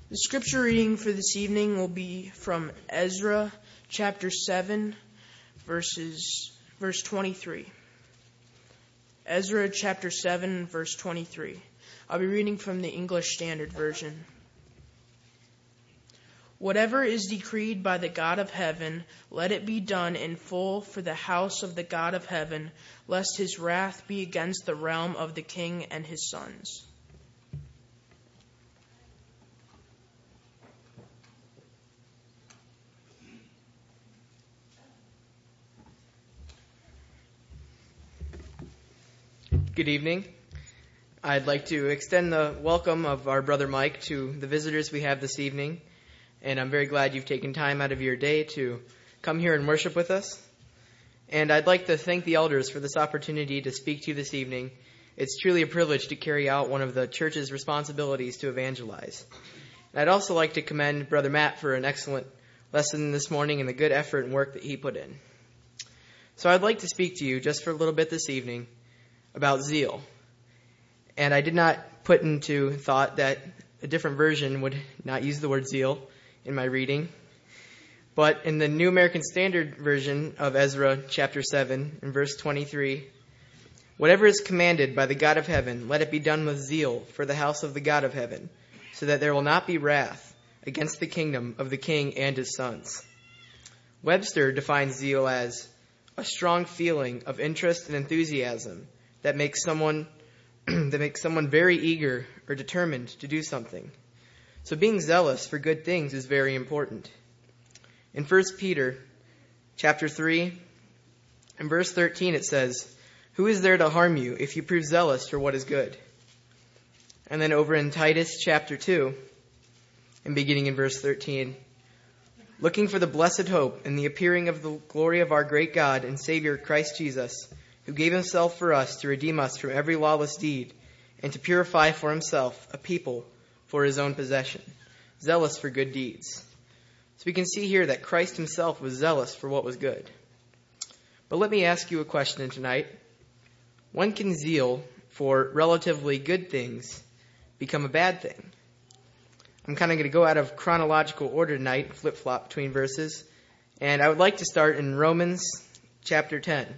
The scripture reading for this evening will be from Ezra chapter 7, verse 23. Ezra chapter 7, verse 23. I'll be reading from the English Standard Version. Whatever is decreed by the God of heaven, let it be done in full for the house of the God of heaven, lest his wrath be against the realm of the king and his sons. Good evening. I'd like to extend the welcome of our brother Mike to the visitors we have this evening, and I'm very glad you've taken time out of your day to come here and worship with us. And I'd like to thank the elders for this opportunity to speak to you this evening. It's truly a privilege to carry out one of the church's responsibilities to evangelize. And I'd also like to commend Brother Matt for an excellent lesson this morning and the good effort and work that he put in. So I'd like to speak to you just for a little bit this evening about zeal. And I did not put into thought that a different version would not use the word zeal in my reading. But in the New American Standard Version of Ezra chapter 7 and verse 23, whatever is commanded by the God of heaven, let it be done with zeal for the house of the God of heaven, so that there will not be wrath against the kingdom of the king and his sons. Webster defines zeal as a strong feeling of interest and enthusiasm that makes someone very eager or determined to do something. So being zealous for good things is very important. In 1 Peter chapter 3 and verse 13 it says, "Who is there to harm you if you prove zealous for what is good?" And then over in Titus chapter 2 and beginning in verse 13, "Looking for the blessed hope and the appearing of the glory of our great God and Savior Christ Jesus, who gave himself for us to redeem us from every lawless deed and to purify for himself a people for his own possession, zealous for good deeds." So we can see here that Christ himself was zealous for what was good. But let me ask you a question tonight. When can zeal for relatively good things become a bad thing? I'm kind of going to go out of chronological order tonight, flip-flop between verses, and I would like to start in Romans chapter 10.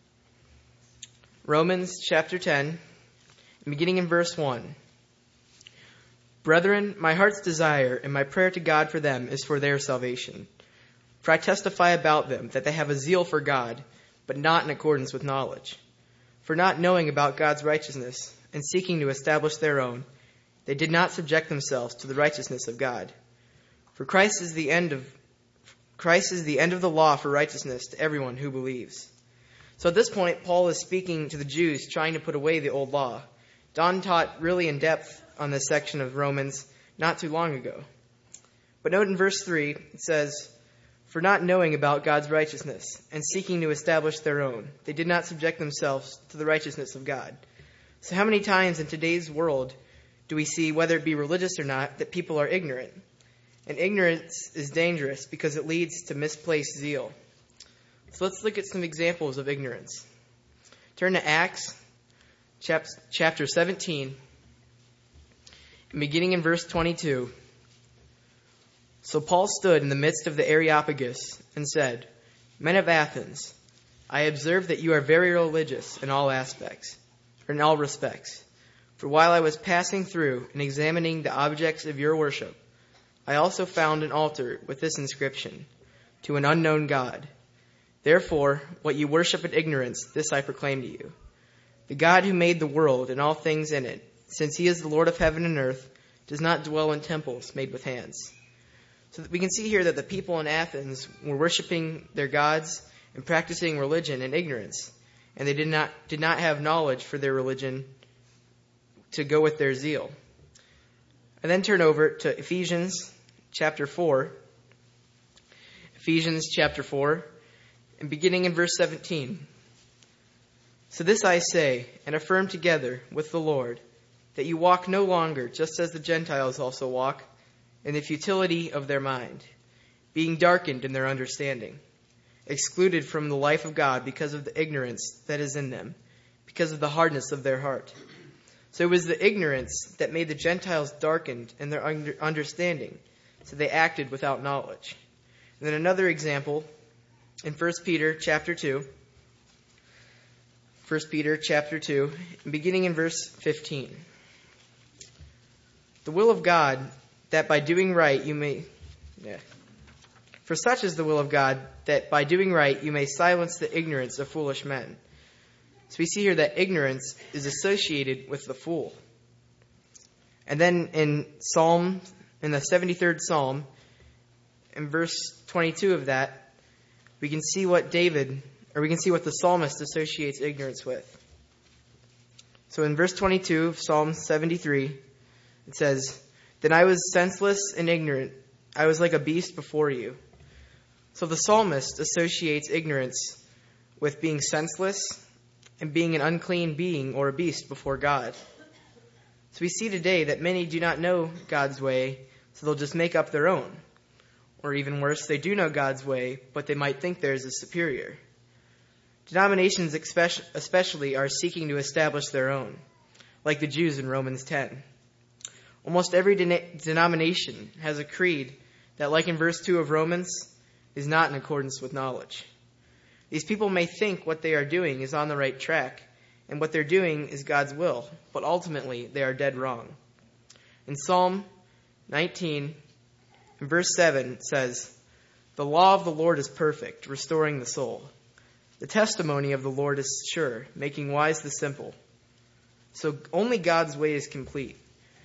Romans chapter 10, beginning in verse 1. "Brethren, my heart's desire and my prayer to God for them is for their salvation. For I testify about them that they have a zeal for God, but not in accordance with knowledge. For not knowing about God's righteousness and seeking to establish their own, they did not subject themselves to the righteousness of God. For Christ is the end of the law for righteousness to everyone who believes." So at this point, Paul is speaking to the Jews trying to put away the old law. Don taught really in depth on this section of Romans not too long ago. But note in verse 3, it says, "For not knowing about God's righteousness and seeking to establish their own, they did not subject themselves to the righteousness of God." So how many times in today's world do we see, whether it be religious or not, that people are ignorant? And ignorance is dangerous because it leads to misplaced zeal. So let's look at some examples of ignorance. Turn to Acts chapter 17, beginning in verse 22. "So Paul stood in the midst of the Areopagus and said, 'Men of Athens, I observe that you are very religious in all respects. For while I was passing through and examining the objects of your worship, I also found an altar with this inscription, "To an unknown God." Therefore, what you worship in ignorance, this I proclaim to you. The God who made the world and all things in it, since he is the Lord of heaven and earth, does not dwell in temples made with hands." So we can see here that the people in Athens were worshiping their gods and practicing religion in ignorance, and they did not have knowledge for their religion to go with their zeal. And then turn over to Ephesians chapter 4. Ephesians chapter 4. And beginning in verse 17, "So this I say, and affirm together with the Lord, that you walk no longer just as the Gentiles also walk, in the futility of their mind, being darkened in their understanding, excluded from the life of God because of the ignorance that is in them, because of the hardness of their heart. So it was the ignorance that made the Gentiles darkened in their understanding, so they acted without knowledge. And then another example in 1 Peter chapter 2. 1 Peter chapter 2, beginning in verse 15. The will of God, that by doing right you may... For such is the will of God, that by doing right you may silence the ignorance of foolish men. So we see here that ignorance is associated with the fool. And then in the 73rd Psalm, in verse 22 of that, we can see what the psalmist associates ignorance with. So in verse 22 of Psalm 73, it says, "Then I was senseless and ignorant. I was like a beast before you." So the psalmist associates ignorance with being senseless and being an unclean being or a beast before God. So we see today that many do not know God's way, so they'll just make up their own. Or even worse, they do know God's way, but they might think theirs is superior. Denominations especially are seeking to establish their own, like the Jews in Romans 10. Almost every denomination has a creed that, like in verse 2 of Romans, is not in accordance with knowledge. These people may think what they are doing is on the right track, and what they're doing is God's will, but ultimately they are dead wrong. In Psalm 19, in verse 7, it says, "The law of the Lord is perfect, restoring the soul. The testimony of the Lord is sure, making wise the simple." So only God's way is complete.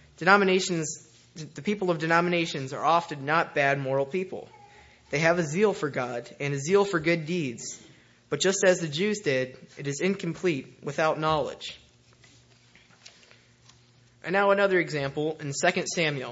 The people of denominations are often not bad moral people. They have a zeal for God and a zeal for good deeds. But just as the Jews did, it is incomplete without knowledge. And now another example in 2 Samuel.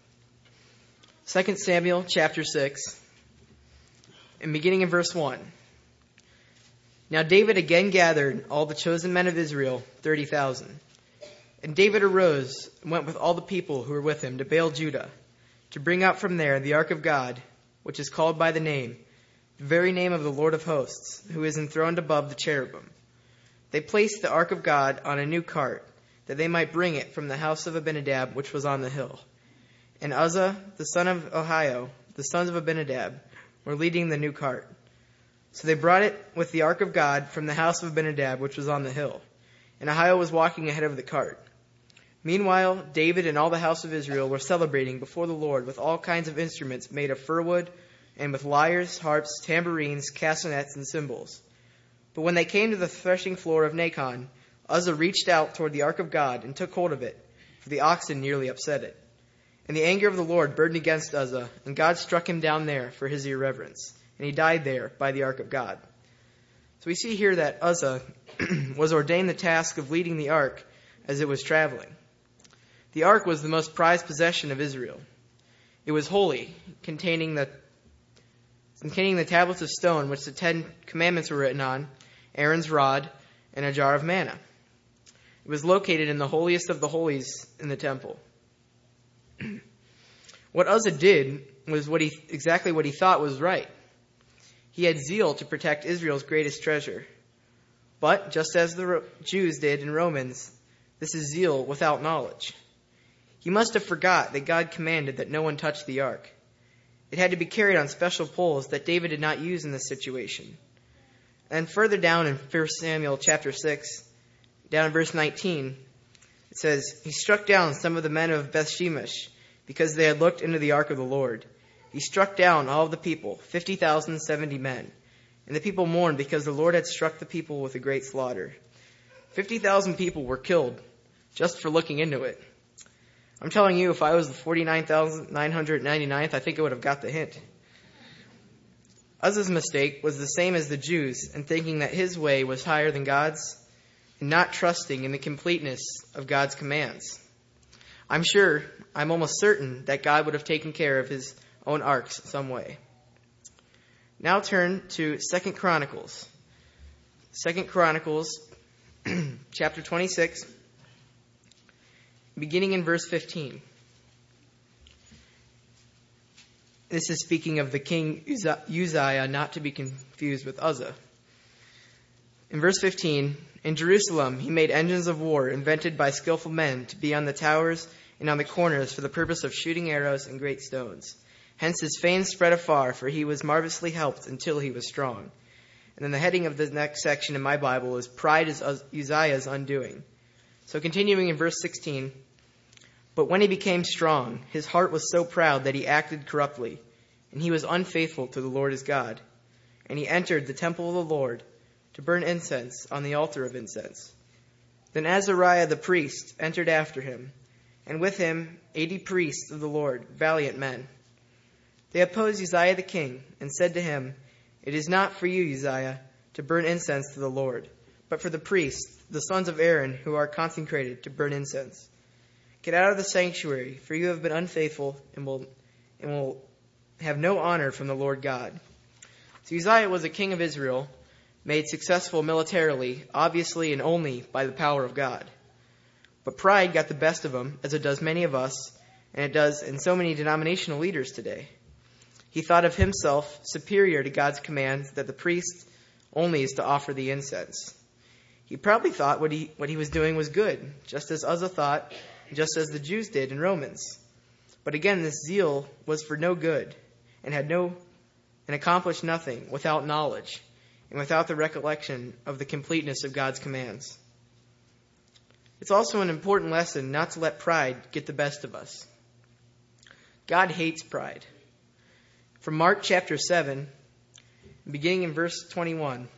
2 Samuel chapter 6, and beginning in verse 1. "Now David again gathered all the chosen men of Israel, 30,000. And David arose and went with all the people who were with him to Baal Judah, to bring up from there the ark of God, which is called by the very name of the Lord of hosts, who is enthroned above the cherubim. They placed the ark of God on a new cart, that they might bring it from the house of Abinadab, which was on the hill. And Uzzah, the son of Ahio, the sons of Abinadab, were leading the new cart. So they brought it with the ark of God from the house of Abinadab, which was on the hill. And Ahio was walking ahead of the cart. Meanwhile, David and all the house of Israel were celebrating before the Lord with all kinds of instruments made of fir wood, and with lyres, harps, tambourines, castanets, and cymbals. But when they came to the threshing floor of Nacon, Uzzah reached out toward the ark of God and took hold of it, for the oxen nearly upset it. And the anger of the Lord burned against Uzzah, and God struck him down there for his irreverence, and he died there by the ark of God. So we see here that Uzzah was ordained the task of leading the ark as it was traveling. The ark was the most prized possession of Israel. It was holy, containing the tablets of stone which the 10 Commandments were written on, Aaron's rod, and a jar of manna. It was located in the holiest of the holies in the temple. What Uzzah did was exactly what he thought was right. He had zeal to protect Israel's greatest treasure. But, just as the Jews did in Romans, this is zeal without knowledge. He must have forgot that God commanded that no one touch the ark. It had to be carried on special poles that David did not use in this situation. And further down in 1 Samuel chapter 6, down in verse 19, it says, "He struck down some of the men of Bethshemesh because they had looked into the ark of the Lord. He struck down all of the people, 50,070 men. And the people mourned because the Lord had struck the people with a great slaughter." 50,000 people were killed just for looking into it. I'm telling you, if I was the 49,999th, I think I would have got the hint. Uzzah's mistake was the same as the Jews in thinking that his way was higher than God's and not trusting in the completeness of God's commands. I'm almost certain that God would have taken care of his own arks some way. Now turn to 2 Chronicles. 2 Chronicles chapter 26. Beginning in verse 15. This is speaking of the king Uzziah, not to be confused with Uzzah. In verse 15, in Jerusalem he made engines of war invented by skillful men to be on the towers and on the corners for the purpose of shooting arrows and great stones. Hence his fame spread afar, for he was marvelously helped until he was strong. And then the heading of the next section in my Bible is Pride is Uzziah's undoing. So continuing in verse 16, but when he became strong, his heart was so proud that he acted corruptly, and he was unfaithful to the Lord his God. And he entered the temple of the Lord to burn incense on the altar of incense. Then Azariah the priest entered after him, and with him 80 priests of the Lord, valiant men. They opposed Uzziah the king, and said to him, it is not for you, Uzziah, to burn incense to the Lord, but for the priests, the sons of Aaron, who are consecrated to burn incense. Get out of the sanctuary, for you have been unfaithful and will have no honor from the Lord God. So Uzziah was a king of Israel, made successful militarily, obviously and only by the power of God. But pride got the best of him, as it does many of us, and it does in so many denominational leaders today. He thought of himself superior to God's command that the priest only is to offer the incense. He probably thought what he was doing was good, just as Uzzah thought, just as the Jews did in Romans. But again, this zeal was for no good, and accomplished nothing without knowledge and without the recollection of the completeness of God's commands. It's also an important lesson not to let pride get the best of us. God hates pride. From Mark chapter 7, beginning in verse 21.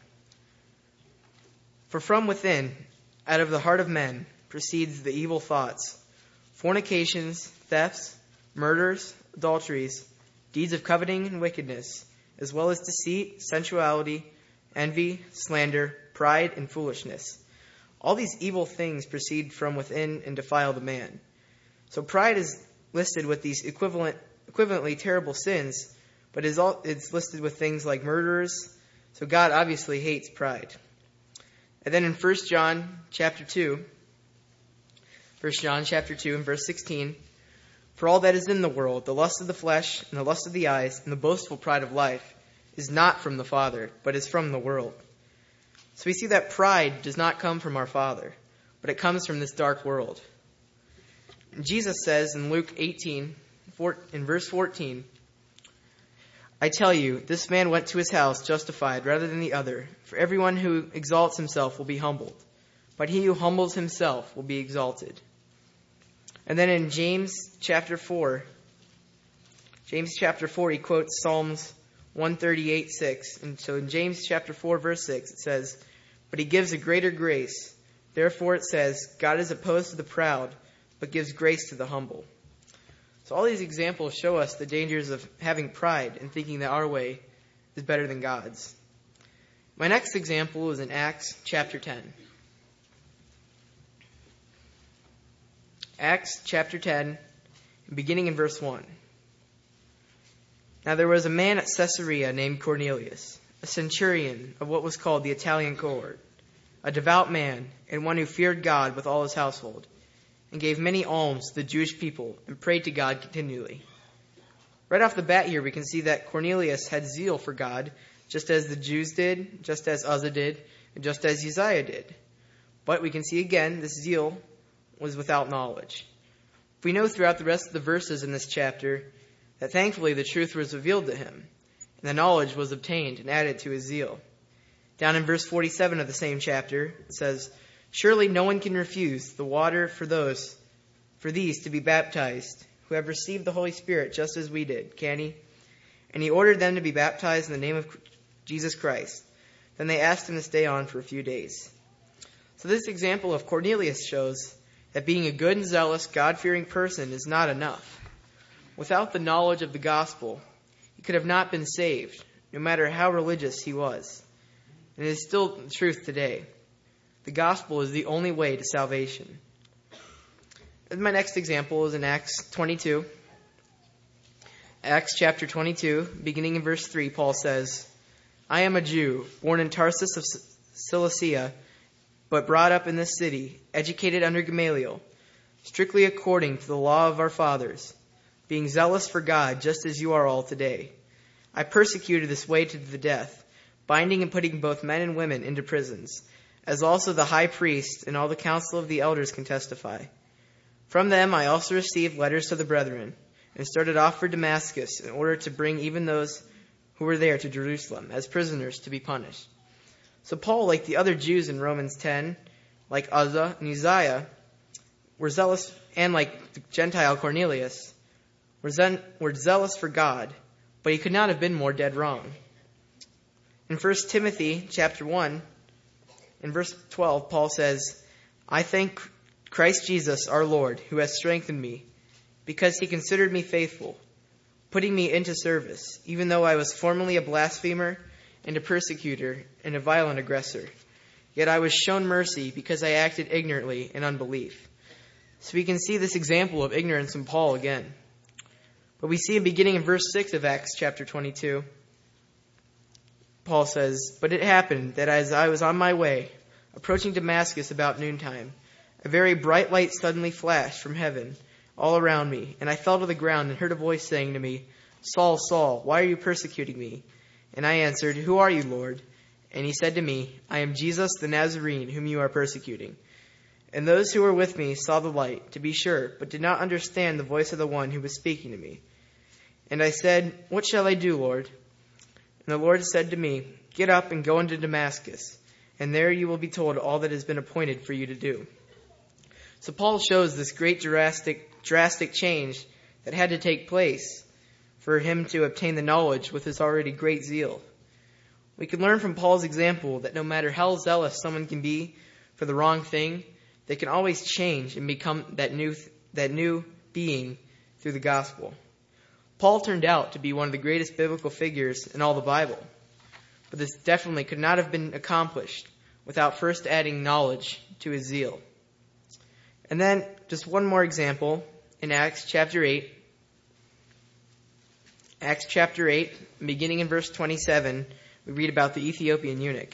For from within, out of the heart of men, proceeds the evil thoughts, fornications, thefts, murders, adulteries, deeds of coveting and wickedness, as well as deceit, sensuality, envy, slander, pride, and foolishness. All these evil things proceed from within and defile the man. So pride is listed with these equivalently terrible sins, but it's listed with things like murderers. So God obviously hates pride. And then in 1 John chapter 2 and verse 16, for all that is in the world, the lust of the flesh and the lust of the eyes and the boastful pride of life is not from the Father, but is from the world. So we see that pride does not come from our Father, but it comes from this dark world. And Jesus says in Luke 18, in verse 14, I tell you, this man went to his house justified rather than the other. For everyone who exalts himself will be humbled, but he who humbles himself will be exalted. And then in James chapter 4, he quotes Psalms 138:6. And so in James chapter 4, verse 6, it says, but he gives a greater grace. Therefore it says, God is opposed to the proud, but gives grace to the humble. So all these examples show us the dangers of having pride and thinking that our way is better than God's. My next example is in Acts chapter 10. Acts chapter 10, beginning in verse 1. Now there was a man at Caesarea named Cornelius, a centurion of what was called the Italian cohort, a devout man and one who feared God with all his household, and gave many alms to the Jewish people and prayed to God continually. Right off the bat here, we can see that Cornelius had zeal for God, just as the Jews did, just as Uzzah did, and just as Uzziah did. But we can see again, this zeal was without knowledge. We know throughout the rest of the verses in this chapter that thankfully the truth was revealed to him, and the knowledge was obtained and added to his zeal. Down in verse 47 of the same chapter, it says, surely no one can refuse the water for these to be baptized, who have received the Holy Spirit just as we did, can he? And he ordered them to be baptized in the name of Jesus Christ. Then they asked him to stay on for a few days. So this example of Cornelius shows that being a good and zealous, God-fearing person is not enough. Without the knowledge of the gospel, he could have not been saved, no matter how religious he was. And it is still the truth today. The gospel is the only way to salvation. And my next example is in Acts 22. Acts chapter 22, beginning in verse 3, Paul says, I am a Jew, born in Tarsus of Cilicia, but brought up in this city, educated under Gamaliel, strictly according to the law of our fathers, being zealous for God, just as you are all today. I persecuted this way to the death, binding and putting both men and women into prisons, as also the high priest and all the council of the elders can testify. From them I also received letters to the brethren, and started off for Damascus in order to bring even those who were there to Jerusalem as prisoners to be punished. So Paul, like the other Jews in Romans 10, like Uzzah and Uzziah, were zealous, and like the Gentile Cornelius, were zealous for God, but he could not have been more dead wrong. In 1 Timothy chapter 1, in verse 12, Paul says, I thank Christ Jesus our Lord, who has strengthened me, because he considered me faithful, putting me into service, even though I was formerly a blasphemer and a persecutor and a violent aggressor. Yet I was shown mercy because I acted ignorantly in unbelief. So we can see this example of ignorance in Paul again. But we see beginning in verse 6 of Acts chapter 22, Paul says, But it happened that as I was on my way, approaching Damascus about noontime, a very bright light suddenly flashed from heaven all around me, and I fell to the ground and heard a voice saying to me, Saul, Saul, why are you persecuting me? And I answered, Who are you, Lord? And he said to me, I am Jesus the Nazarene, whom you are persecuting. And those who were with me saw the light, to be sure, but did not understand the voice of the one who was speaking to me. And I said, What shall I do, Lord? And the Lord said to me, Get up and go into Damascus, and there you will be told all that has been appointed for you to do. So Paul shows this great drastic change that had to take place for him to obtain the knowledge with his already great zeal. We can learn from Paul's example that no matter how zealous someone can be for the wrong thing, they can always change and become that new being through the gospel. Paul turned out to be one of the greatest biblical figures in all the Bible, but this definitely could not have been accomplished without first adding knowledge to his zeal. And then just one more example in Acts chapter 8. Acts chapter 8, beginning in verse 27, we read about the Ethiopian eunuch.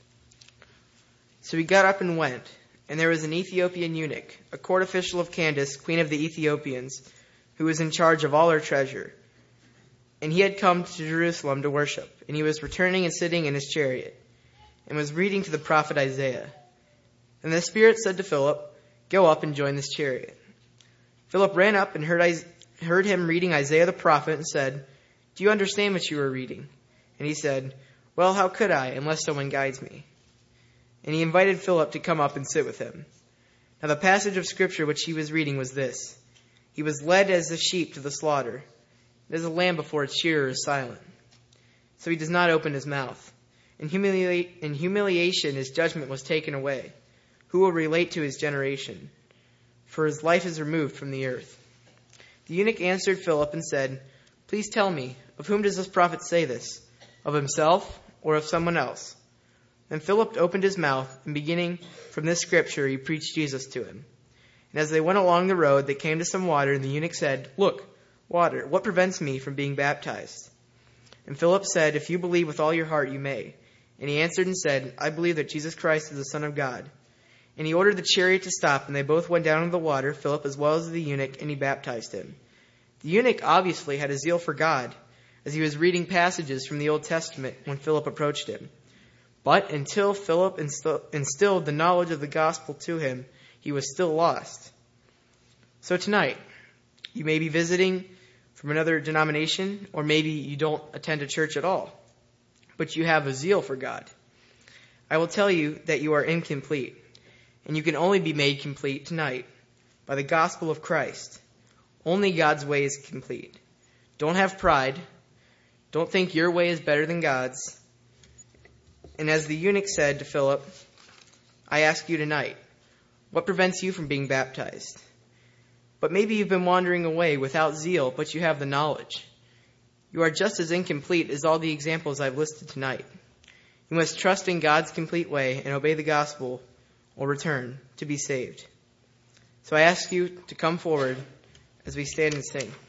So he got up and went, and there was an Ethiopian eunuch, a court official of Candace, queen of the Ethiopians, who was in charge of all her treasure. And he had come to Jerusalem to worship, and he was returning and sitting in his chariot, and was reading to the prophet Isaiah. And the Spirit said to Philip, Go up and join this chariot. Philip ran up and heard him reading Isaiah the prophet and said, Do you understand what you are reading? And he said, Well, how could I, unless someone guides me? And he invited Philip to come up and sit with him. Now the passage of Scripture which he was reading was this: He was led as a sheep to the slaughter, and as a lamb before its shearer is silent. So he does not open his mouth. In humiliation his judgment was taken away. Who will relate to his generation? For his life is removed from the earth. The eunuch answered Philip and said, Please tell me, of whom does this prophet say this? Of himself or of someone else? Then Philip opened his mouth, and beginning from this scripture, he preached Jesus to him. And as they went along the road, they came to some water, and the eunuch said, Look, water, what prevents me from being baptized? And Philip said, If you believe with all your heart, you may. And he answered and said, I believe that Jesus Christ is the Son of God. And he ordered the chariot to stop, and they both went down into the water, Philip as well as the eunuch, and he baptized him. The eunuch obviously had a zeal for God, as he was reading passages from the Old Testament when Philip approached him. But until Philip instilled the knowledge of the gospel to him, he was still lost. So tonight, you may be visiting from another denomination, or maybe you don't attend a church at all, but you have a zeal for God. I will tell you that you are incomplete, and you can only be made complete tonight by the gospel of Christ. Only God's way is complete. Don't have pride. Don't think your way is better than God's. And as the eunuch said to Philip, I ask you tonight, what prevents you from being baptized? But maybe you've been wandering away without zeal, but you have the knowledge. You are just as incomplete as all the examples I've listed tonight. You must trust in God's complete way and obey the gospel or return to be saved. So I ask you to come forward as we stand and sing.